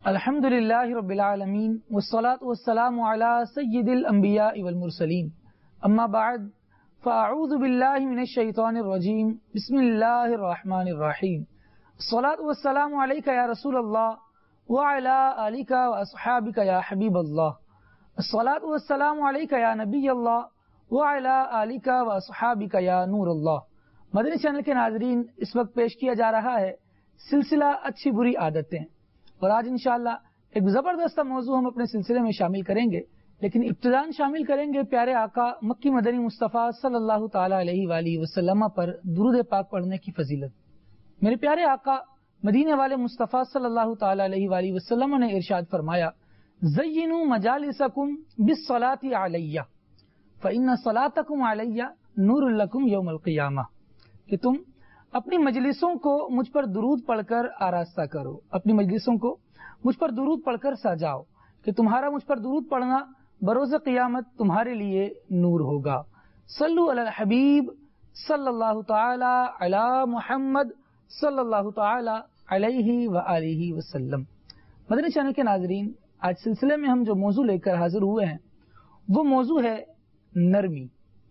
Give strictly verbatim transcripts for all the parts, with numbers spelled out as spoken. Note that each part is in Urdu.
الحمد للہ رب العالمین والصلاة والسلام علی سید الانبیاء والمرسلین اما بعد فاعوذ باللہ من الشیطان الرجیم بسم اللہ الرحمن الرحیم الصلاة والسلام علیک یا رسول اللہ وعلی آلک واصحابک یا حبیب اللہ الصلاة والسلام علیک یا نبی اللہ وعلی آلک واصحابک یا نور اللہ۔ مدنی چینل کے ناظرین، اس وقت پیش کیا جا رہا ہے سلسلہ اچھی بری عادتیں، اور آج انشاءاللہ ایک زبردست موضوع ہم اپنے سلسلے میں شامل کریں گے، لیکن ابتداً شامل کریں گے پیارے آقا مکی مدنی مصطفیٰ صلی اللہ تعالی علیہ وآلہ وسلم پر درود پاک پڑھنے کی فضیلت۔ میرے پیارے آقا مدینے والے مصطفیٰ صلی اللہ تعالی علیہ وآلہ وسلم نے ارشاد فرمایا، زینوا مجالسکم بالصلاۃ علیہ فإن صلاتکم علیہ نور لکم یوم القیامہ، کہ تم اپنی مجلسوں کو مجھ پر درود پڑھ کر آراستہ کرو، اپنی مجلسوں کو مجھ پر درود پڑھ کر سجاؤ، کہ تمہارا مجھ پر درود پڑھنا بروز قیامت تمہارے لیے نور ہوگا۔ صلو علی الحبیب صلی اللہ تعالی علی محمد صلی اللہ تعالی علیہ وآلہ وسلم۔ مدنی چینل کے ناظرین، آج سلسلے میں ہم جو موضوع لے کر حاضر ہوئے ہیں وہ موضوع ہے نرمی۔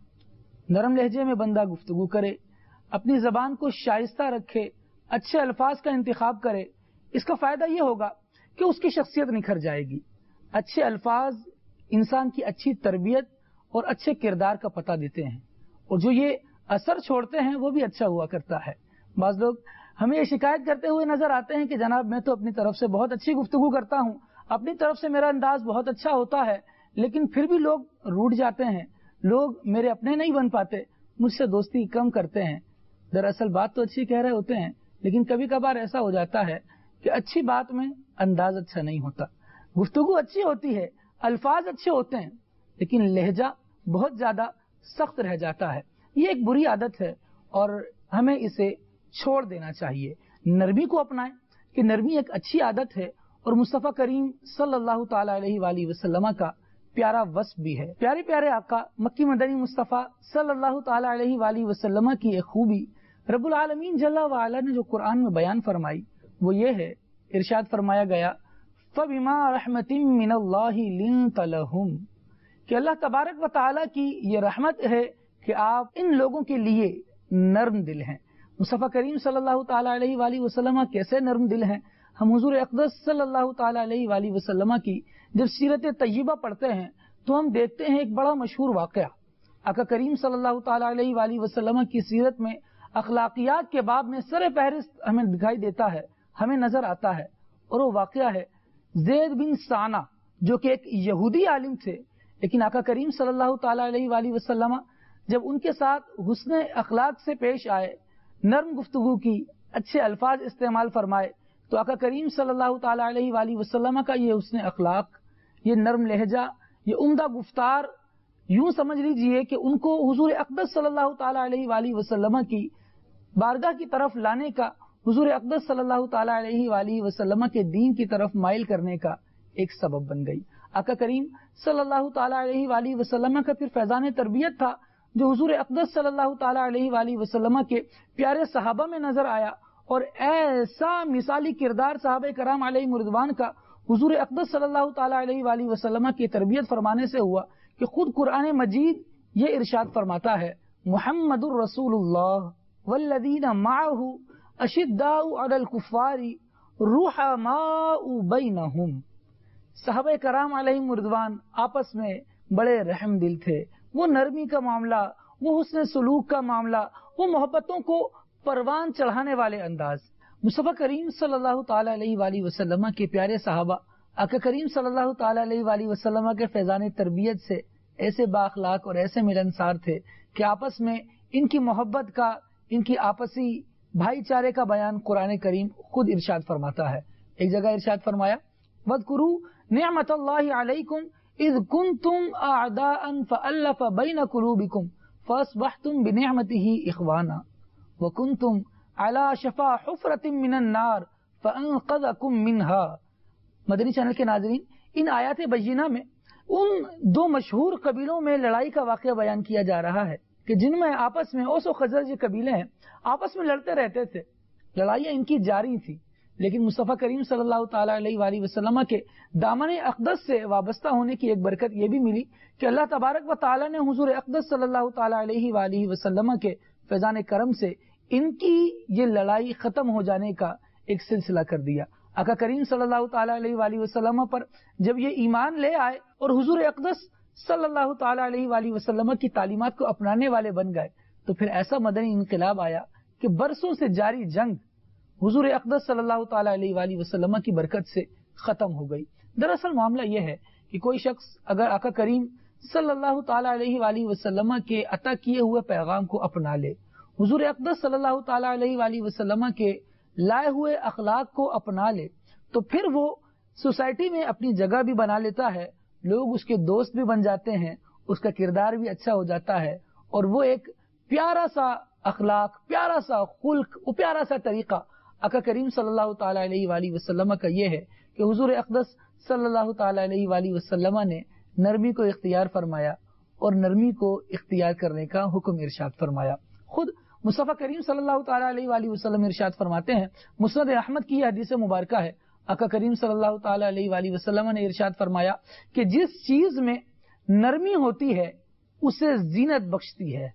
نرم لہجے میں بندہ گفتگو کرے، اپنی زبان کو شائستہ رکھے، اچھے الفاظ کا انتخاب کرے، اس کا فائدہ یہ ہوگا کہ اس کی شخصیت نکھر جائے گی۔ اچھے الفاظ انسان کی اچھی تربیت اور اچھے کردار کا پتہ دیتے ہیں، اور جو یہ اثر چھوڑتے ہیں وہ بھی اچھا ہوا کرتا ہے۔ بعض لوگ ہمیں یہ شکایت کرتے ہوئے نظر آتے ہیں کہ جناب میں تو اپنی طرف سے بہت اچھی گفتگو کرتا ہوں، اپنی طرف سے میرا انداز بہت اچھا ہوتا ہے، لیکن پھر بھی لوگ روٹھ جاتے ہیں، لوگ میرے اپنے نہیں بن پاتے، مجھ سے دوستی کم کرتے ہیں۔ دراصل بات تو اچھی کہہ رہے ہوتے ہیں، لیکن کبھی کبھار ایسا ہو جاتا ہے کہ اچھی بات میں انداز اچھا نہیں ہوتا، گفتگو اچھی ہوتی ہے، الفاظ اچھے ہوتے ہیں، لیکن لہجہ بہت زیادہ سخت رہ جاتا ہے۔ یہ ایک بری عادت ہے اور ہمیں اسے چھوڑ دینا چاہیے، نرمی کو اپنائیں، کہ نرمی ایک اچھی عادت ہے اور مصطفیٰ کریم صلی اللہ تعالی علیہ وآلہ وسلم کا پیارا وصف بھی ہے۔ پیارے پیارے آقا مکی مدنی مصطفیٰ صلی اللہ تعالی علیہ وآلہ وسلم کی ایک خوبی رب العالمین جل وعلا نے جو قرآن میں بیان فرمائی وہ یہ ہے، ارشاد فرمایا گیا فَبِمَا رَحْمَةٍ مِّنَ اللَّهِ لِنْتَ لَهُمْ، کہ اللہ تبارک و تعالیٰ کی یہ رحمت ہے کہ آپ ان لوگوں کے لیے نرم دل ہیں۔ مصطفیٰ کریم صلی اللہ تعالی علیہ وآلہ وسلم کیسے نرم دل ہیں؟ ہم حضور اقدس صلی اللہ تعالی علیہ وآلہ وسلم کی جب سیرت طیبہ پڑھتے ہیں تو ہم دیکھتے ہیں ایک بڑا مشہور واقعہ۔ آقا کریم صلی اللہ تعالی علیہ وآلہ وسلم کی سیرت میں اخلاقیات کے باب میں سر فہرست ہمیں دکھائی دیتا ہے، ہمیں نظر آتا ہے، اور وہ واقعہ ہے زید بن ثانہ، جو کہ ایک یہودی عالم تھے، لیکن آقا کریم صلی اللہ تعالی علیہ وآلہ وسلم جب ان کے ساتھ حسن اخلاق سے پیش آئے، نرم گفتگو کی، اچھے الفاظ استعمال فرمائے، تو آقا کریم صلی اللہ تعالی علیہ وآلہ وسلم کا یہ حسن اخلاق، یہ نرم لہجہ، یہ عمدہ گفتار، یوں سمجھ لیجئے کہ ان کو حضور اقدس صلی اللہ تعالی علیہ وآلہ وسلم کی بارگاہ کی طرف لانے کا، حضور اقدس صلی اللہ تعالی علیہ وآلہ وسلم کے دین کی طرف مائل کرنے کا ایک سبب بن گئی۔ آقا کریم صلی اللہ تعالی علیہ وآلہ وسلم کا پھر فیضان تربیت تھا جو حضور اقدس صلی اللہ تعالی علیہ وآلہ وسلم کے پیارے صحابہ میں نظر آیا، اور ایسا مثالی کردار صحابہ کرام علیہ رضوان کا حضور اقدس صلی اللہ تعالی علیہ وآلہ وسلم کی تربیت فرمانے سے ہوا کہ خود قرآن مجید یہ ارشاد فرماتا ہے، محمد الرسول اللہ والذین معہ اشداء علی الکفار رحماء بینہم۔ صحابہ کرام علیہ رضوان آپس میں بڑے رحم دل تھے، وہ نرمی کا معاملہ، وہ حسن سلوک کا معاملہ، وہ محبتوں کو پروان چڑھانے والے انداز۔ مصطفیٰ کریم صلی اللہ تعالی علیہ وآلہ وسلم کے پیارے صحابہ آقا کریم صلی اللہ تعالی علیہ وآلہ وسلم کے فیضان تربیت سے ایسے بااخلاق اور ایسے ملنسار تھے کہ آپس میں ان کی محبت کا، ان کی آپسی بھائی چارے کا بیان قرآن کریم خود ارشاد فرماتا ہے۔ ایک جگہ ارشاد فرمایا، وَاذْكُرُوا نِعْمَةَ اللَّهِ عَلَيْكُمْ إِذْ كُنْتُمْ أَعْدَاءً فَأَلَّفَ بَيْنَ قُلُوبِكُمْ فَأَصْبَحْتُمْ بِنِعْمَتِهِ إِخْوَانًا وَكُنْتُمْ عَلَى شَفَا حُفْرَةٍ مِّنَ النَّارِ فَأَنْقَذَكُم مِّنْهَا۔ مدنی چینل کے ناظرین، ان آیات بینہ میں ان دو مشہور قبیلوں میں لڑائی کا واقعہ بیان کیا جا رہا ہے کہ جن میں آپس میں اوس و خزرج قبیلے ہیں، آپس میں لڑتے رہتے تھے، لڑائیاں ان کی جاری تھی، لیکن مصطفیٰ کریم صلی اللہ تعالیٰ علیہ وآلہ وسلم کے دامن اقدس سے وابستہ ہونے کی ایک برکت یہ بھی ملی کہ اللہ تبارک و تعالیٰ نے حضور اقدس صلی اللہ تعالیٰ علیہ وآلہ وسلم کے فیضان کرم سے ان کی یہ لڑائی ختم ہو جانے کا ایک سلسلہ کر دیا. آقا کریم صلی اللہ تعالیٰ علیہ وآلہ وسلم پر جب یہ ایمان لے آئے اور حضور اقدس صلی اللہ تعالیٰ علیہ وآلہ وسلم کی تعلیمات کو اپنانے والے بن گئے تو پھر ایسا مدنی انقلاب آیا کہ برسوں سے جاری جنگ حضور اقدس صلی اللہ تعالیٰ علیہ وآلہ وسلم کی برکت سے ختم ہو گئی. دراصل معاملہ یہ ہے کہ کوئی شخص اگر آقا کریم صلی اللہ تعالیٰ علیہ وآلہ وسلم کے عطا کیے ہوئے پیغام کو اپنا لے، حضور اقدس صلی اللہ تعالیٰ علیہ وآلہ وسلم کے لائے ہوئے اخلاق کو اپنا لے تو پھر وہ سوسائٹی میں اپنی جگہ بھی بنا لیتا ہے، لوگ اس کے دوست بھی بن جاتے ہیں، اس کا کردار بھی اچھا ہو جاتا ہے اور وہ ایک پیارا سا اخلاق، پیارا سا خلق، وہ پیارا سا طریقہ آقا کریم صلی اللہ تعالیٰ علیہ وآلہ وسلم کا یہ ہے کہ حضور اقدس صلی اللہ تعالیٰ علیہ وآلہ وسلم نے نرمی کو اختیار فرمایا اور نرمی کو اختیار کرنے کا حکم ارشاد فرمایا. خود مصطفیٰ کریم صلی اللہ تعالیٰ علیہ وآلہ وسلم ارشاد فرماتے ہیں، مسند احمد کی یہ حدیث مبارکہ ہے، آقا کریم صلی اللہ تعالیٰ علیہ وآلہ وسلم نے ارشاد فرمایا کہ جس چیز میں نرمی ہوتی ہے اسے زینت بخشتی ہے.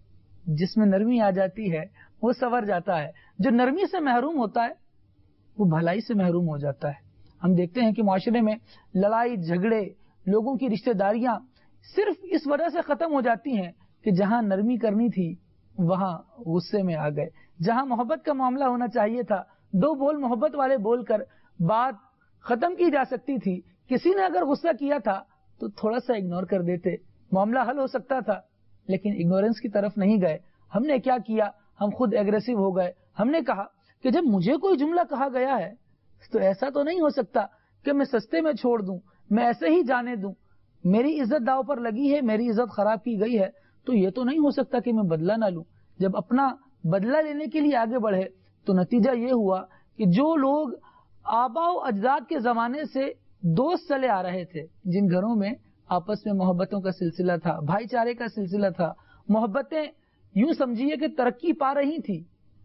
جس میں نرمی آ جاتی ہے وہ سنور جاتا ہے، جو نرمی سے محروم ہوتا ہے وہ بھلائی سے محروم ہو جاتا ہے. ہم دیکھتے ہیں کہ معاشرے میں لڑائی جھگڑے، لوگوں کی رشتہ داریاں صرف اس وجہ سے ختم ہو جاتی ہیں کہ جہاں نرمی کرنی تھی وہاں غصے میں آ گئے. جہاں محبت کا معاملہ ہونا چاہیے تھا، دو بول محبت والے بول کر بات ختم کی جا سکتی تھی، کسی نے اگر غصہ کیا تھا تو تھوڑا سا اگنور کر دیتے، معاملہ حل ہو سکتا تھا. لیکن اگنورنس کی طرف نہیں گئے. ہم نے کیا کیا؟ ہم خود ایگریسو ہو گئے. ہم نے کہا کہ جب مجھے کوئی جملہ کہا گیا ہے تو ایسا تو نہیں ہو سکتا کہ میں سستے میں چھوڑ دوں، میں ایسے ہی جانے دوں. میری عزت داؤ پر لگی ہے، میری عزت خراب کی گئی ہے تو یہ تو نہیں ہو سکتا کہ میں بدلہ نہ لوں. جب اپنا بدلہ لینے کے لیے آگے بڑھے تو نتیجہ یہ ہوا کہ جو لوگ آبا و اجداد کے زمانے سے دوست چلے آ رہے تھے، جن گھروں میں آپس میں محبتوں کا سلسلہ تھا، بھائی چارے کا سلسلہ تھا، محبتیں یوں سمجھیے کہ ترقی پا رہی تھی،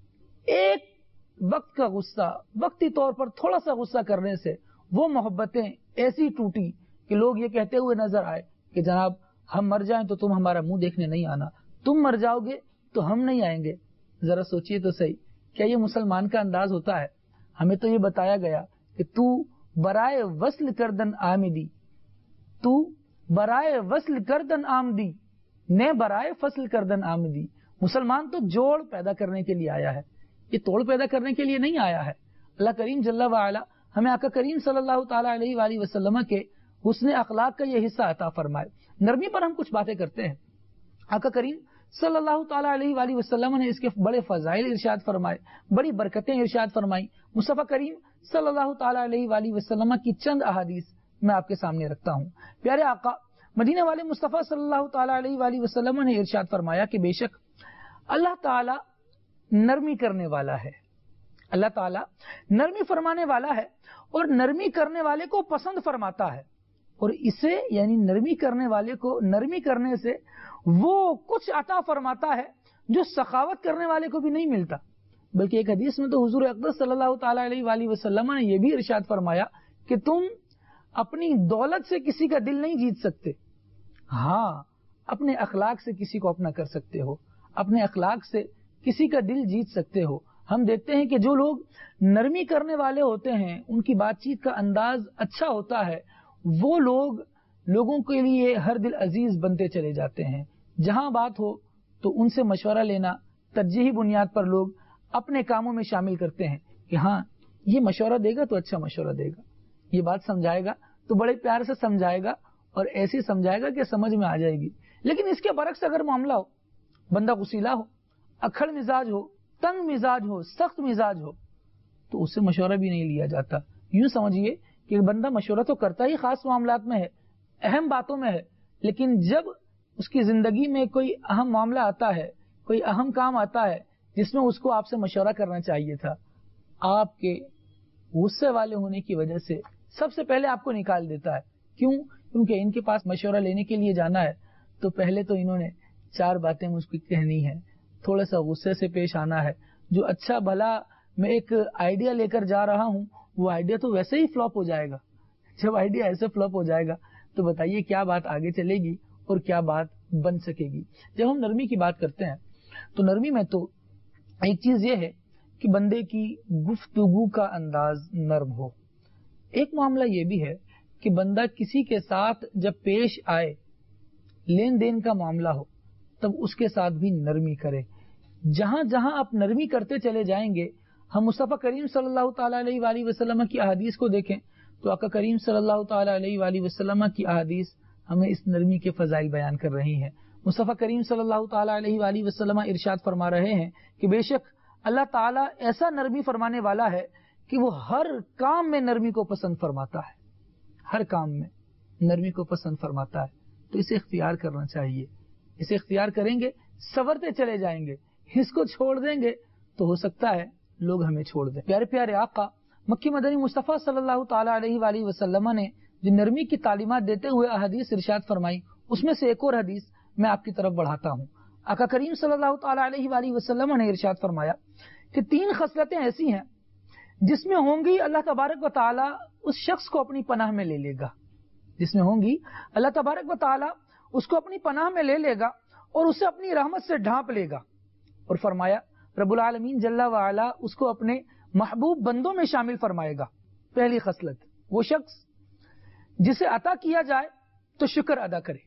ایک وقت کا غصہ، وقتی طور پر تھوڑا سا غصہ کرنے سے وہ محبتیں ایسی ٹوٹی کہ لوگ یہ کہتے ہوئے نظر آئے کہ جناب ہم مر جائیں تو تم ہمارا منہ دیکھنے نہیں آنا، تم مر جاؤ گے تو ہم نہیں آئیں گے. ذرا سوچئے تو صحیح، کیا یہ مسلمان کا انداز ہوتا ہے؟ ہمیں تو یہ بتایا گیا کہ تو برائے وصل کردن آمدی، تو برائے وصل کردن آمدی نے برائے فصل کردن آمدی. مسلمان تو جوڑ پیدا کرنے کے لیے آیا ہے، یہ توڑ پیدا کرنے کے لیے نہیں آیا ہے. اللہ کریم جل وعلا ہمیں آقا کریم صلی اللہ تعالیٰ علیہ وآلہ وسلم کے حسن اخلاق کا یہ حصہ عطا فرمائے. نرمی پر ہم کچھ باتیں کرتے ہیں. آقا کریم صلی اللہ تعالیٰ علیہ وآلہ وسلم نے اس کے بڑے فضائل ارشاد فرمائے، بڑی برکتیں ارشاد فرمائی. مصطفیٰ کریم صلی اللہ تعالیٰ علیہ وآلہ وسلم کی چند احادیث میں آپ کے سامنے رکھتا ہوں. پیارے آقا مدینہ والے مصطفیٰ صلی اللہ تعالیٰ علیہ وآلہ وسلم نے ارشاد فرمایا کہ بے شک اللہ تعالیٰ نرمی کرنے والا ہے، اللہ تعالیٰ نرمی فرمانے والا ہے اور نرمی کرنے والے کو پسند فرماتا ہے. اور اسے یعنی نرمی کرنے والے کو نرمی کرنے سے وہ کچھ عطا فرماتا ہے جو سخاوت کرنے والے کو بھی نہیں ملتا. بلکہ ایک حدیث میں تو حضور اقدس صلی اللہ تعالیٰ علیہ وآلہ وسلم نے یہ بھی ارشاد فرمایا کہ تم اپنی دولت سے کسی کا دل نہیں جیت سکتے، ہاں اپنے اخلاق سے کسی کو اپنا کر سکتے ہو، اپنے اخلاق سے کسی کا دل جیت سکتے ہو. ہم دیکھتے ہیں کہ جو لوگ نرمی کرنے والے ہوتے ہیں، ان کی بات چیت کا انداز اچھا ہوتا ہے، وہ لوگ لوگوں کے لیے ہر دل عزیز بنتے چلے جاتے ہیں. جہاں بات ہو تو ان سے مشورہ لینا ترجیحی بنیاد پر لوگ اپنے کاموں میں شامل کرتے ہیں کہ ہاں یہ مشورہ دے گا تو اچھا مشورہ دے گا، یہ بات سمجھائے گا تو بڑے پیار سے سمجھائے گا اور ایسی سمجھائے گا کہ سمجھ میں آ جائے گی. لیکن اس کے برعکس اگر معاملہ ہو، بندہ غصیلا ہو، اکھڑ مزاج ہو، تنگ مزاج ہو، سخت مزاج ہو تو اس سے مشورہ بھی نہیں لیا جاتا. یوں سمجھیے کہ بندہ مشورہ تو کرتا ہی خاص معاملات میں ہے، اہم باتوں میں ہے، لیکن جب اس کی زندگی میں کوئی اہم معاملہ آتا ہے، کوئی اہم کام آتا ہے جس میں اس کو آپ سے مشورہ کرنا چاہیے تھا، آپ کے غصے والے ہونے کی وجہ سے سب سے پہلے آپ کو نکال دیتا ہے. کیوں؟ کیونکہ ان کے پاس مشورہ لینے کے لیے جانا ہے تو پہلے تو انہوں نے چار باتیں مجھ کو کہنی ہے، تھوڑا سا غصے سے پیش آنا ہے، جو اچھا بھلا میں ایک آئیڈیا لے کر جا رہا ہوں، وہ آئیڈیا تو ویسے ہی فلاپ ہو جائے گا. جب آئیڈیا ایسے فلاپ ہو جائے گا تو بتائیے کیا بات آگے چلے گی اور کیا بات بن سکے گی. جب ہم نرمی کی بات کرتے ہیں تو نرمی میں تو ایک چیز یہ ہے کہ بندے کی گفتگو کا انداز نرم ہو. ایک معاملہ یہ بھی ہے کہ بندہ کسی کے ساتھ جب پیش آئے، لین دین کا معاملہ ہو، تب اس کے ساتھ بھی نرمی کرے. جہاں جہاں آپ نرمی کرتے چلے جائیں گے، ہم مصطفیٰ کریم صلی اللہ تعالیٰ علیہ وآلہ وسلم کی احادیث کو دیکھیں تو آقا کریم صلی اللہ تعالیٰ علیہ وآلہ وسلم کی احادیث ہمیں اس نرمی کے فضائل بیان کر رہی ہیں. مصطفیٰ کریم صلی اللہ تعالیٰ علیہ وآلہ وسلم ارشاد فرما رہے ہیں کہ بے شک اللہ تعالیٰ ایسا نرمی فرمانے والا ہے کہ وہ ہر کام میں نرمی کو پسند فرماتا ہے. ہر کام میں نرمی کو پسند فرماتا ہے، تو اسے اختیار کرنا چاہیے. اسے اختیار کریں گے، سنورتے چلے جائیں گے. اس کو چھوڑ دیں گے تو ہو سکتا ہے لوگ ہمیں چھوڑ دیں. پیارے پیارے آقا مکی مدنی مصطفیٰ صلی اللہ تعالیٰ علیہ وآلہ وسلم نے جو نرمی کی تعلیمات دیتے ہوئے احادیث ارشاد فرمائی، اس میں سے ایک اور حدیث میں آپ کی طرف بڑھاتا ہوں. آقا کریم صلی اللہ تعالیٰ علیہ وآلہ وسلم نے ارشاد فرمایا کہ تین خصلتیں ایسی ہیں جس میں ہوں گی اللہ تبارک و تعالیٰ اس شخص کو اپنی پناہ میں لے لے گا. جس میں ہوں گی اللہ تبارک و تعالیٰ اس کو اپنی پناہ میں لے لے گا اور اسے اپنی رحمت سے ڈھانپ لے گا. اور فرمایا رب العالمین جل وعلا اس کو اپنے محبوب بندوں میں شامل فرمائے گا. پہلی خصلت، وہ شخص جسے عطا کیا جائے تو شکر ادا کرے.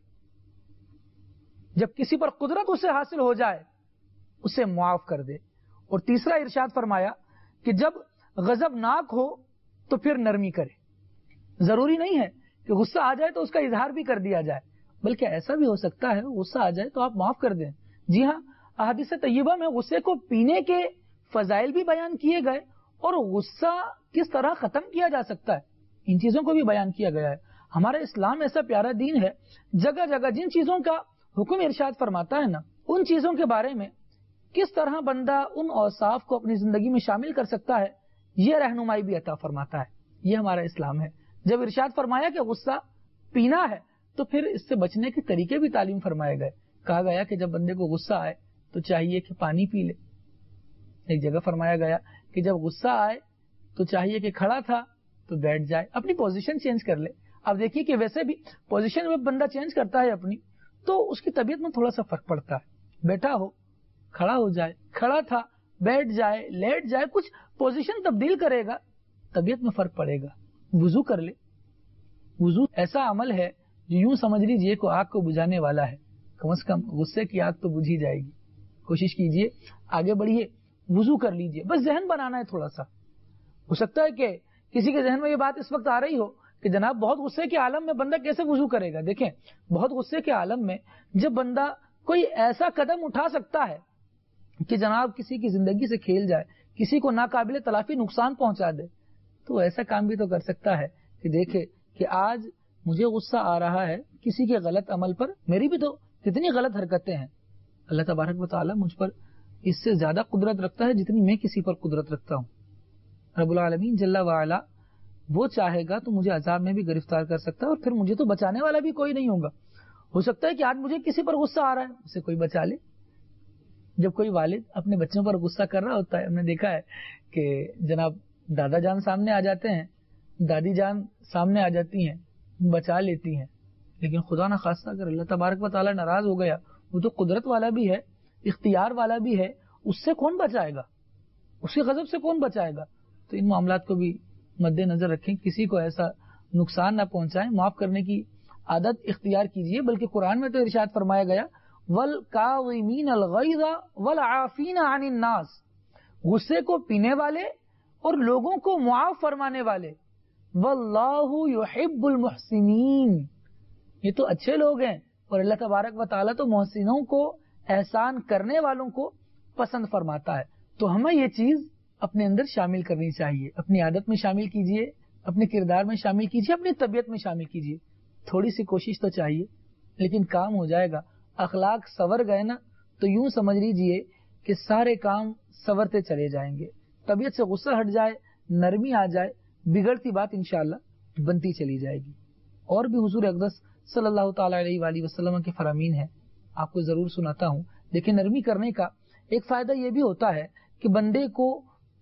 جب کسی پر قدرت اسے حاصل ہو جائے اسے معاف کر دے. اور تیسرا ارشاد فرمایا کہ جب غضب ناک ہو تو پھر نرمی کرے. ضروری نہیں ہے کہ غصہ آ جائے تو اس کا اظہار بھی کر دیا جائے، بلکہ ایسا بھی ہو سکتا ہے غصہ آ جائے تو آپ معاف کر دیں. جی ہاں، احادیث طیبہ میں غصے کو پینے کے فضائل بھی بیان کیے گئے اور غصہ کس طرح ختم کیا جا سکتا ہے ان چیزوں کو بھی بیان کیا گیا ہے. ہمارا اسلام ایسا پیارا دین ہے، جگہ جگہ جن چیزوں کا حکم ارشاد فرماتا ہے نا، ان چیزوں کے بارے میں کس طرح بندہ ان اوصاف کو اپنی زندگی میں شامل کر سکتا ہے یہ رہنمائی بھی عطا فرماتا ہے. یہ ہمارا اسلام ہے. جب ارشاد فرمایا کہ غصہ پینا ہے تو پھر اس سے بچنے کے طریقے بھی تعلیم فرمائے گئے. کہا گیا کہ جب بندے کو غصہ آئے تو چاہیے کہ پانی پی لے. ایک جگہ فرمایا گیا کہ جب غصہ آئے تو چاہیے کہ کھڑا تھا تو بیٹھ جائے، اپنی پوزیشن چینج کر لے. اب دیکھیے کہ ویسے بھی پوزیشن میں بندہ چینج کرتا ہے اپنی تو اس کی طبیعت میں تھوڑا سا فرق پڑتا ہے. بیٹھا ہو کھڑا ہو جائے، کھڑا تھا بیٹھ جائے، لیٹ جائے، کچھ پوزیشن تبدیل کرے گا طبیعت میں فرق پڑے گا. وضو کر لے. وضو ایسا عمل ہے جو یوں سمجھ لیجیے کو آگ کو بجھانے والا ہے. کم از کم غصے کی آگ تو بجھی جائے گی. کوشش کیجئے، آگے بڑھیے، وضو کر لیجئے. بس ذہن بنانا ہے تھوڑا سا. ہو سکتا ہے کہ کسی کے ذہن میں یہ بات اس وقت آ رہی ہو کہ جناب بہت غصے کے عالم میں بندہ کیسے وضو کرے گا. دیکھیں، بہت غصے کے عالم میں جب بندہ کوئی ایسا قدم اٹھا سکتا ہے کہ جناب کسی کی زندگی سے کھیل جائے، کسی کو ناقابل تلافی نقصان پہنچا دے، تو ایسا کام بھی تو کر سکتا ہے کہ دیکھے کہ آج مجھے غصہ آ رہا ہے کسی کے غلط عمل پر، میری بھی تو کتنی غلط حرکتیں ہیں. اللہ تبارک و تعالیٰ مجھ پر اس سے زیادہ قدرت رکھتا ہے جتنی میں کسی پر قدرت رکھتا ہوں. رب العالمین جل وعلا وہ چاہے گا تو مجھے عذاب میں بھی گرفتار کر سکتا ہے اور پھر مجھے تو بچانے والا بھی کوئی نہیں ہوگا. ہو سکتا ہے کہ آج مجھے کسی پر غصہ آ رہا ہے، اسے کوئی بچا لے. جب کوئی والد اپنے بچوں پر غصہ کر رہا ہوتا ہے، ہم نے دیکھا ہے کہ جناب دادا جان سامنے آ جاتے ہیں، دادی جان سامنے آ جاتی ہیں، بچا لیتی ہیں. لیکن خدا نہ خواستہ اگر اللہ تبارک و تعالیٰ ناراض ہو گیا، وہ تو قدرت والا بھی ہے، اختیار والا بھی ہے، اس سے کون بچائے گا؟ اس کے غضب سے کون بچائے گا؟ تو ان معاملات کو بھی مد نظر رکھیں، کسی کو ایسا نقصان نہ پہنچائیں. معاف کرنے کی عادت اختیار کیجئے. بلکہ قرآن میں تو ارشاد فرمایا گیا وَالْكَاظِمِينَ الْغَيْظَ وَالْعَافِينَ عَنِ النَّاسِ، غصے کو پینے والے اور لوگوں کو معاف فرمانے والے. وَاللَّهُ يُحِبُّ الْمُحْسِنِينَ، یہ تو اچھے لوگ ہیں اور اللہ تبارک و تعالیٰ تو محسنوں کو، احسان کرنے والوں کو پسند فرماتا ہے. تو ہمیں یہ چیز اپنے اندر شامل کرنی چاہیے. اپنی عادت میں شامل کیجئے، اپنے کردار میں شامل کیجئے، اپنی طبیعت میں شامل کیجئے. تھوڑی سی کوشش تو چاہیے، لیکن کام ہو جائے گا. اخلاق سنور گئے نا تو یوں سمجھ لیجئے کہ سارے کام سنورتے چلے جائیں گے. طبیعت سے غصہ ہٹ جائے، نرمی آ جائے، بگڑتی بات انشاءاللہ بنتی چلی جائے گی. اور بھی حضور اقدس صلی اللہ تعالی علیہ وآلہ وسلم کے فرامین ہیں، آپ کو ضرور سناتا ہوں. لیکن نرمی کرنے کا ایک فائدہ یہ بھی ہوتا ہے کہ بندے کو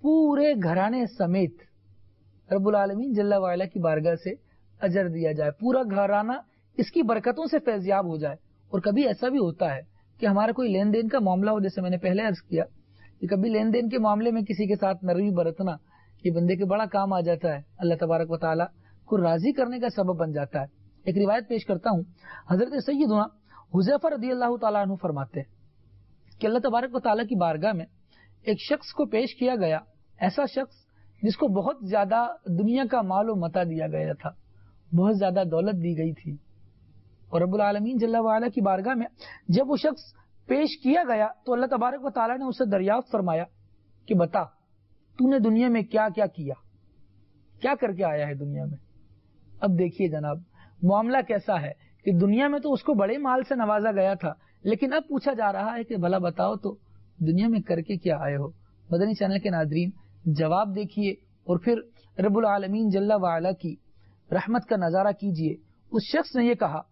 پورے گھرانے سمیت رب العالمین جل وعلا کی بارگاہ سے اجر دیا جائے، پورا گھرانہ اس کی برکتوں سے فیضیاب ہو جائے۔ اور کبھی ایسا بھی ہوتا ہے کہ ہمارا کوئی لین دین کا معاملہ ہو، جیسے میں نے پہلے عرض کیا کہ کبھی لین دین کے معاملے میں کسی کے ساتھ نرمی برتنا یہ بندے کے بڑا کام آ جاتا ہے، اللہ تبارک و تعالیٰ کو راضی کرنے کا سبب بن جاتا ہے۔ ایک روایت پیش کرتا ہوں، حضرت سیدنا حذیفہ رضی اللہ تعالیٰ عنہ فرماتے ہیں کہ اللہ تبارک و تعالیٰ کی بارگاہ میں ایک شخص کو پیش کیا گیا، ایسا شخص جس کو بہت زیادہ دنیا کا مال و متاع دیا گیا تھا، بہت زیادہ دولت دی گئی تھی، اور رب العالمین جل وعلا کی بارگاہ میں جب وہ شخص پیش کیا گیا تو اللہ تبارک و تعالیٰ نے اسے دریافت فرمایا کہ بتا تو نے دنیا میں کیا کیا کیا، کیا کر کے آیا ہے دنیا میں۔ اب دیکھیے جناب معاملہ کیسا ہے کہ دنیا میں تو اس کو بڑے مال سے نوازا گیا تھا، لیکن اب پوچھا جا رہا ہے کہ بھلا بتاؤ تو دنیا میں کر کے کیا آئے ہو۔ مدنی چینل کے ناظرین جواب دیکھیے اور پھر رب العالمین جل وعلا کی رحمت کا نظارہ کیجئے۔ اس شخص نے یہ کہا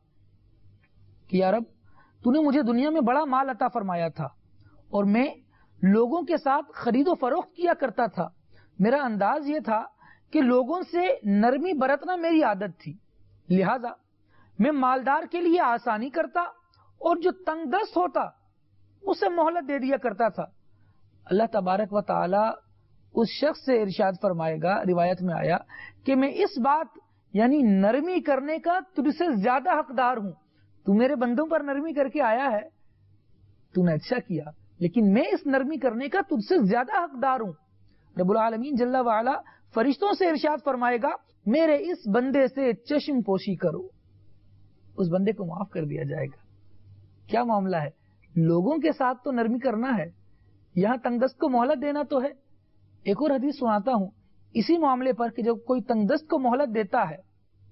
کہ یا رب تو نے مجھے دنیا میں بڑا مال عطا فرمایا تھا اور میں لوگوں کے ساتھ خرید و فروخت کیا کرتا تھا، میرا انداز یہ تھا کہ لوگوں سے نرمی برتنا میری عادت تھی، لہذا میں مالدار کے لیے آسانی کرتا اور جو تنگ دست ہوتا اسے مہلت دے دیا کرتا تھا۔ اللہ تبارک و تعالی اس شخص سے ارشاد فرمائے گا، روایت میں آیا کہ میں اس بات یعنی نرمی کرنے کا تجھ سے زیادہ حقدار ہوں، تو میرے بندوں پر نرمی کر کے آیا ہے، تو نے اچھا کیا، لیکن میں اس نرمی کرنے کا تجھ سے زیادہ حقدار ہوں۔ رب العالمین جل وعلا فرشتوں سے ارشاد فرمائے گا میرے اس بندے سے چشم پوشی کرو، اس بندے کو معاف کر دیا جائے گا۔ کیا معاملہ ہے، لوگوں کے ساتھ تو نرمی کرنا ہے، یہاں تنگ دست کو مہلت دینا تو ہے۔ ایک اور حدیث سناتا ہوں اسی معاملے پر کہ جب کوئی تنگ دست کو مہلت دیتا ہے،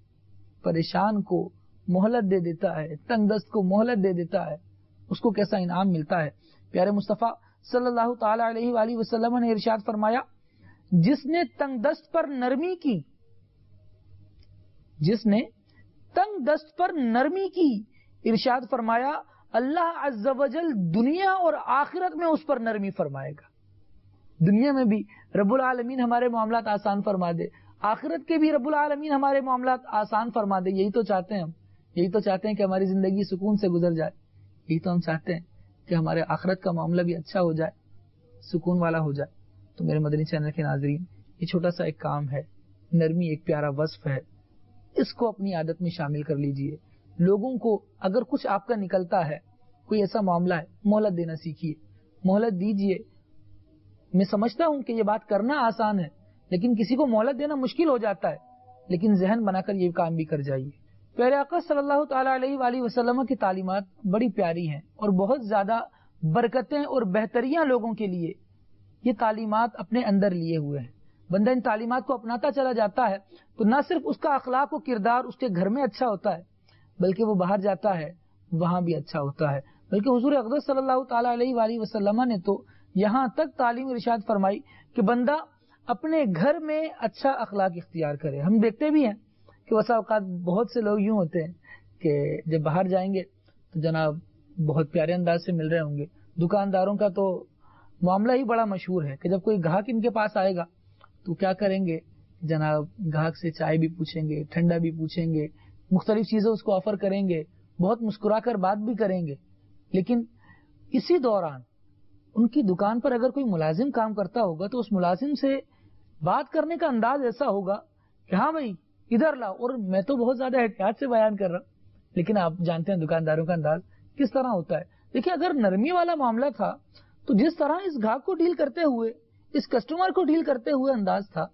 پریشان کو مہلت دے دیتا ہے، تنگ دست کو مہلت دے دیتا ہے، اس کو کیسا انعام ملتا ہے۔ پیارے مصطفیٰ صلی اللہ تعالی علیہ وآلہ وسلم نے ارشاد فرمایا جس نے تنگ دست پر نرمی کی جس نے تنگ دست پر نرمی کی ارشاد فرمایا اللہ عز و جل دنیا اور آخرت میں اس پر نرمی فرمائے گا۔ دنیا میں بھی رب العالمین ہمارے معاملات آسان فرما دے، آخرت کے بھی رب العالمین ہمارے معاملات آسان فرما دے۔ یہی تو چاہتے ہیں ہم، یہی تو چاہتے ہیں کہ ہماری زندگی سکون سے گزر جائے، یہی تو ہم چاہتے ہیں کہ ہمارے آخرت کا معاملہ بھی اچھا ہو جائے، سکون والا ہو جائے۔ تو میرے مدنی چینل کے ناظرین یہ چھوٹا سا ایک کام ہے، نرمی ایک پیارا وصف ہے، اس کو اپنی عادت میں شامل کر لیجئے۔ لوگوں کو اگر کچھ آپ کا نکلتا ہے، کوئی ایسا معاملہ ہے، مہلت دینا سیکھیے، مہلت دیجئے۔ میں سمجھتا ہوں کہ یہ بات کرنا آسان ہے، لیکن کسی کو مہلت دینا مشکل ہو جاتا ہے، لیکن ذہن بنا کر یہ کام بھی کر جائیے۔ پیارے آقا صلی اللہ تعالی علیہ وآلہ وسلم کی تعلیمات بڑی پیاری ہیں اور بہت زیادہ برکتیں اور بہتریاں لوگوں کے لیے یہ تعلیمات اپنے اندر لیے ہوئے ہیں۔ بندہ ان تعلیمات کو اپناتا چلا جاتا ہے تو نہ صرف اس کا اخلاق و کردار اس کے گھر میں اچھا ہوتا ہے، بلکہ وہ باہر جاتا ہے وہاں بھی اچھا ہوتا ہے۔ بلکہ حضور اقدس صلی اللہ تعالی علیہ وآلہ وسلم نے تو یہاں تک تعلیم ارشاد فرمائی کہ بندہ اپنے گھر میں اچھا اخلاق اختیار کرے۔ ہم دیکھتے بھی ہیں کہ وسا اوقات بہت سے لوگ یوں ہوتے ہیں کہ جب باہر جائیں گے تو جناب بہت پیارے انداز سے مل رہے ہوں گے۔ دکانداروں کا تو معاملہ ہی بڑا مشہور ہے کہ جب کوئی گاہک ان کے پاس آئے گا تو کیا کریں گے جناب، گاہک سے چائے بھی پوچھیں گے، ٹھنڈا بھی پوچھیں گے، مختلف چیزیں اس کو آفر کریں گے، بہت مسکرا کر بات بھی کریں گے۔ لیکن اسی دوران ان کی دکان پر اگر کوئی ملازم کام کرتا ہوگا تو اس ملازم سے بات کرنے کا انداز ایسا ہوگا کہ ہاں بھائی ادھر لاؤ، اور میں تو بہت زیادہ احتیاط سے بیان کر رہا ہوں، لیکن آپ جانتے ہیں دکانداروں کا انداز کس طرح ہوتا ہے۔ دیکھیں اگر نرمی والا معاملہ تھا تو جس طرح اس گاہک کو ڈیل کرتے ہوئے، اس کسٹمر کو ڈیل کرتے ہوئے انداز تھا،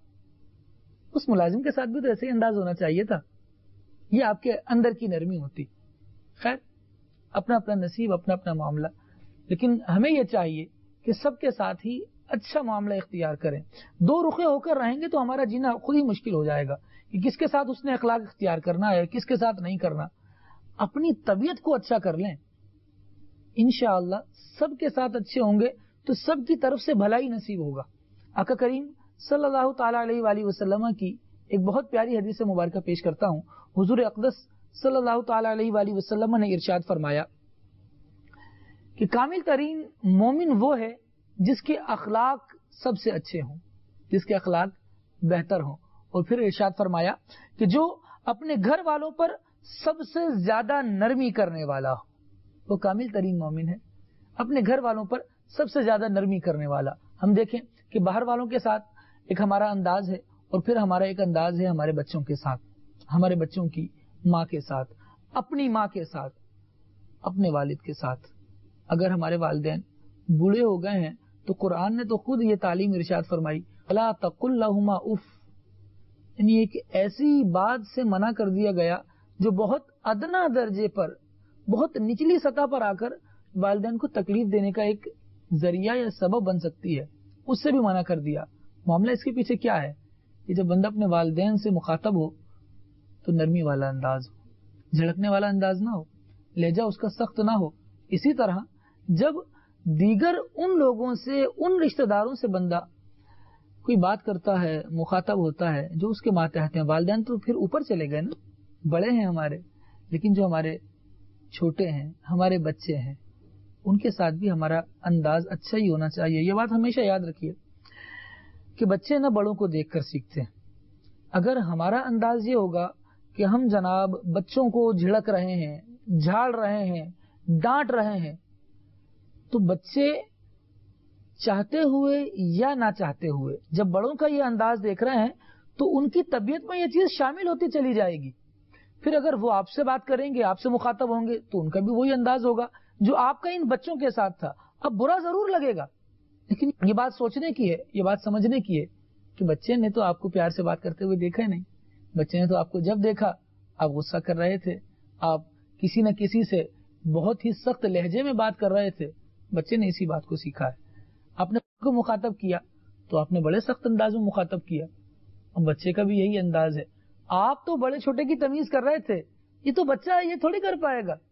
اس ملازم کے ساتھ بھی تو ایسے ہی انداز ہونا چاہیے تھا۔ یہ آپ کے اندر کی نرمی ہوتی۔ خیر اپنا اپنا نصیب، اپنا اپنا معاملہ، لیکن ہمیں یہ چاہیے کہ سب کے ساتھ ہی اچھا معاملہ اختیار کریں۔ دو رخے ہو کر رہیں گے تو ہمارا جینا خود ہی مشکل ہو جائے گا کہ کس کے ساتھ اس نے اخلاق اختیار کرنا ہے، کس کے ساتھ نہیں کرنا۔ اپنی طبیعت کو اچھا کر لیں، انشاءاللہ سب کے ساتھ اچھے ہوں گے تو سب کی طرف سے بھلائی نصیب ہوگا۔ آقا کریم صلی اللہ تعالی علیہ وآلہ وسلم کی ایک بہت پیاری حدیث مبارکہ پیش کرتا ہوں۔ حضور اقدس صلی اللہ تعالی علیہ وآلہ وسلم نے ارشاد فرمایا کہ کامل ترین مومن وہ ہے جس کے اخلاق سب سے اچھے ہوں۔ جس کے اخلاق بہتر ہوں. اور پھر ارشاد فرمایا کہ جو اپنے گھر والوں پر سب سے زیادہ نرمی کرنے والا ہو وہ کامل ترین مومن ہے. اپنے گھر والوں پر سب سے زیادہ نرمی کرنے والا. ہم دیکھیں کہ باہر والوں کے ساتھ ایک ہمارا انداز ہے اور پھر ہمارا ایک انداز ہے ہمارے بچوں کے ساتھ, ہمارے بچوں کی ماں کے ساتھ, اپنی ماں کے ساتھ, اپنے والد کے ساتھ. اگر ہمارے والدین بوڑھے ہو گئے ہیں تو قرآن نے تو خود یہ تعلیم ارشاد فرمائی, لا تقل لہما اف, یعنی ایک ایسی بات سے منع کر دیا گیا جو بہت ادنا درجے پر, بہت نچلی سطح پر آ کر والدین کو تکلیف دینے کا ایک ذریعہ یا سبب بن سکتی ہے, اس سے بھی منع کر دیا. معاملہ اس کے پیچھے کیا ہے کہ جب بندہ اپنے والدین سے مخاطب ہو تو نرمی والا انداز ہو, جھڑکنے والا انداز نہ ہو, لہجہ اس کا سخت نہ ہو. اسی طرح جب دیگر ان لوگوں سے, ان رشتہ داروں سے بندہ کوئی بات کرتا ہے, مخاطب ہوتا ہے جو اس کے ماتحت ہیں, والدین تو پھر اوپر چلے گئے نا, بڑے ہیں ہمارے, لیکن جو ہمارے چھوٹے ہیں, ہمارے بچے ہیں, ان کے ساتھ بھی ہمارا انداز اچھا ہی ہونا چاہیے. یہ بات ہمیشہ یاد رکھیے کہ بچے نہ بڑوں کو دیکھ کر سیکھتے ہیں. اگر ہمارا انداز یہ ہوگا کہ ہم جناب بچوں کو جھڑک رہے ہیں, جھاڑ رہے ہیں, ڈانٹ رہے ہیں, تو بچے چاہتے ہوئے یا نہ چاہتے ہوئے جب بڑوں کا یہ انداز دیکھ رہے ہیں تو ان کی طبیعت میں یہ چیز شامل ہوتی چلی جائے گی. پھر اگر وہ آپ سے بات کریں گے, آپ سے مخاطب ہوں گے, تو ان کا بھی وہی انداز ہوگا جو آپ کا ان بچوں کے ساتھ تھا. اب برا ضرور لگے گا, لیکن یہ بات سوچنے کی ہے, یہ بات سمجھنے کی ہے کہ بچے نے تو آپ کو پیار سے بات کرتے ہوئے دیکھا ہی نہیں. بچے نے تو آپ کو جب دیکھا آپ غصہ کر رہے تھے, آپ کسی نہ کسی سے بہت ہی سخت لہجے میں بات کر رہے تھے. بچے نے اسی بات کو سیکھا ہے. آپ نے کو مخاطب کیا تو آپ نے بڑے سخت انداز میں مخاطب کیا, اور بچے کا بھی یہی انداز ہے. آپ تو بڑے چھوٹے کی تمیز کر رہے تھے, یہ تو بچہ ہے, یہ تھوڑی کر پائے گا.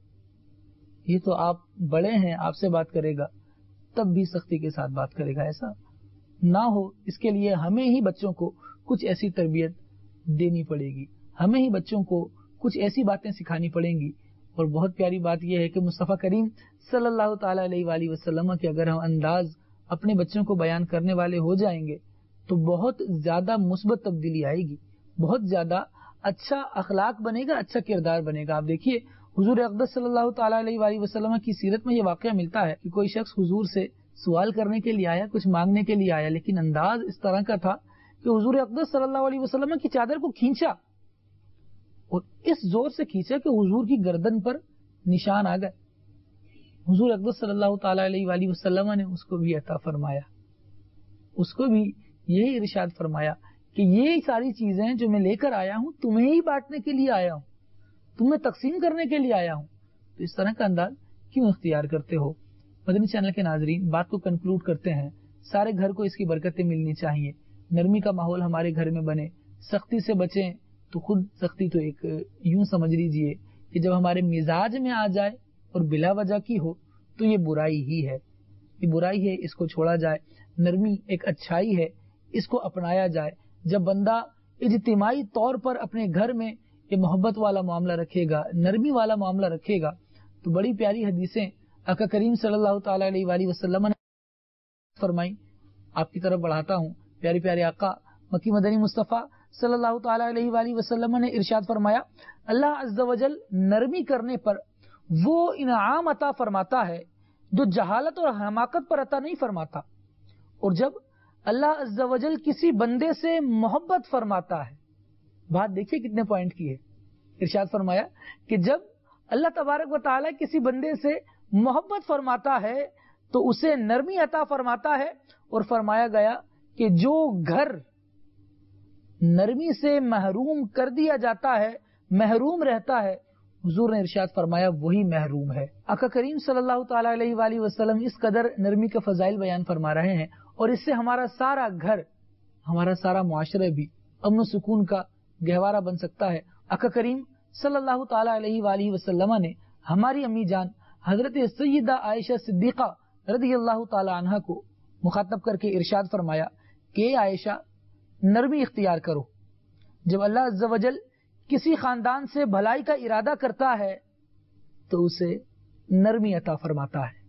یہ تو آپ بڑے ہیں, آپ سے بات کرے گا تب بھی سختی کے ساتھ بات کرے گا. ایسا نہ ہو, اس کے لیے ہمیں ہی بچوں کو کچھ ایسی تربیت دینی پڑے گی, ہمیں ہی بچوں کو کچھ ایسی باتیں سکھانی پڑیں گی. اور بہت پیاری بات یہ ہے کہ مصطفیٰ کریم صلی اللہ تعالی علیہ وآلہ وسلم کے اگر ہم انداز اپنے بچوں کو بیان کرنے والے ہو جائیں گے تو بہت زیادہ مثبت تبدیلی آئے گی, بہت زیادہ اچھا اخلاق بنے گا, اچھا کردار بنے گا. آپ دیکھیے حضور اقدس صلی اللہ تعالی علیہ وآلہ وسلم کی سیرت میں یہ واقعہ ملتا ہے کہ کوئی شخص حضور سے سوال کرنے کے لیے آیا, کچھ مانگنے کے لیے آیا, لیکن انداز اس طرح کا تھا کہ حضور اقدس صلی اللہ علیہ وسلم کی چادر کو کھینچا اور اس زور سے کھینچا کہ حضور کی گردن پر نشان آ گئے. حضور اقدس صلی اللہ تعالی علیہ وآلہ وسلم نے اس کو بھی عطا فرمایا, اس کو بھی یہی ارشاد فرمایا کہ یہ ساری چیزیں جو میں لے کر آیا ہوں تمہیں ہی بانٹنے کے لیے آیا ہوں, تمہیں تقسیم کرنے کے لیے آیا ہوں. تو اس طرح کا انداز کیوں اختیار کرتے ہو؟ مدنی چینل کے ناظرین, بات کو کنکلوڈ کرتے ہیں. سارے گھر کو اس کی برکتیں ملنی چاہیے, نرمی کا ماحول ہمارے گھر میں بنے, سختی سے بچیں. تو خود سختی تو ایک یوں سمجھ لیجیے کہ جب ہمارے مزاج میں آ جائے اور بلا وجہ کی ہو تو یہ برائی ہی ہے, یہ برائی ہے, اس کو چھوڑا جائے. نرمی ایک اچھائی ہے, اس کو اپنایا جائے. جب بندہ اجتماعی طور پر اپنے گھر میں یہ محبت والا معاملہ رکھے گا, نرمی والا معاملہ رکھے گا, تو بڑی پیاری حدیثیں آقا کریم صلی اللہ تعالی علیہ وآلہ وسلم نے فرمائی. آپ کی طرف بڑھاتا ہوں, پیاری پیارے آقا مکی مدنی مصطفیٰ صلی اللہ تعالی علیہ وآلہ وسلم نے ارشاد فرمایا, اللہ عز و جل نرمی کرنے پر وہ انعام عطا فرماتا ہے جو جہالت اور حماقت پر عطا نہیں فرماتا. اور جب اللہ عز و جل کسی بندے سے محبت فرماتا ہے, بات دیکھیے کتنے پوائنٹ کی ہے, ارشاد فرمایا کہ جب اللہ تبارک و تعالی کسی بندے سے محبت فرماتا ہے تو اسے نرمی عطا فرماتا ہے. اور فرمایا گیا کہ جو گھر نرمی سے محروم کر دیا جاتا ہے, محروم رہتا ہے, حضور نے ارشاد فرمایا وہی محروم ہے. آقا کریم صلی اللہ تعالی علیہ وآلہ وسلم اس قدر نرمی کے فضائل بیان فرما رہے ہیں, اور اس سے ہمارا سارا گھر, ہمارا سارا معاشرہ بھی امن و سکون کا گہوارہ بن سکتا ہے. آقا کریم صلی اللہ تعالی علیہ وآلہ وسلم نے ہماری امی جان حضرت سیدہ عائشہ صدیقہ رضی اللہ تعالی عنہا کو مخاطب کر کے ارشاد فرمایا کہ عائشہ نرمی اختیار کرو. جب اللہ عز و جل کسی خاندان سے بھلائی کا ارادہ کرتا ہے تو اسے نرمی عطا فرماتا ہے.